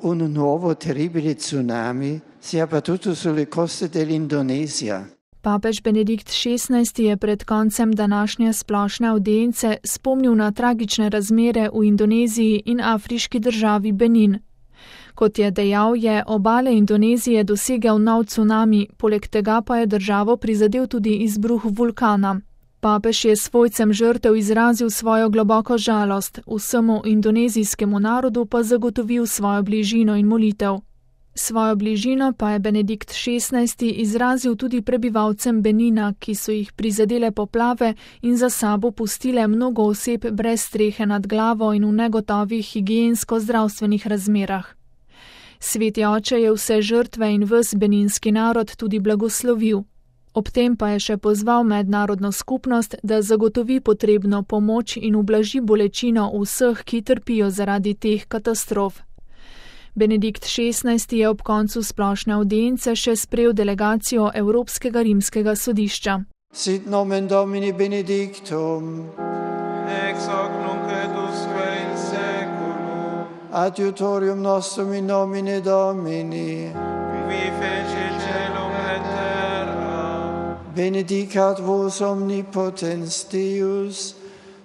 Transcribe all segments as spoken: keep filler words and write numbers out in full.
Un nuovo terribile tsunami si è abbattuto sulle coste dell'Indonesia. Papež Benedikt šestnajsti je pred koncem današnje splošne avdience spomnil na tragične razmere v Indoneziji in afriški državi Benin. Kot je dejal, je obale Indonezije dosegel nov tsunami, poleg tega pa je državo prizadel tudi izbruh vulkana. Papež je svojcem žrtev izrazil svojo globoko žalost, vsemu indonezijskemu narodu pa zagotovil svojo bližino in molitev. Svojo bližino pa je Benedikt šestnajsti izrazil tudi prebivalcem Benina, ki so jih prizadele poplave in za sabo pustile mnogo oseb brez strehe nad glavo in v negotovih higiensko-zdravstvenih razmerah. Sveti oče je vse žrtve in ves beninski narod tudi blagoslovil. Ob tem pa je še pozval mednarodno skupnost, da zagotovi potrebno pomoč in ublaži bolečino vseh, ki trpijo zaradi teh katastrof. Benedikt šestnajsti je ob koncu splošne avdience še sprejel delegacijo Evropskega rimskega sodišča. Sit nomen Domini benedictum, ex hoc nunc et usque in seculum, adiutorium nostrum in nomine Domini, qui feci celum et terra, benedicat vos omnipotens Deus,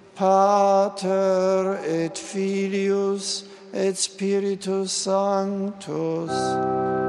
Pater et Filius et Spiritus Sanctus.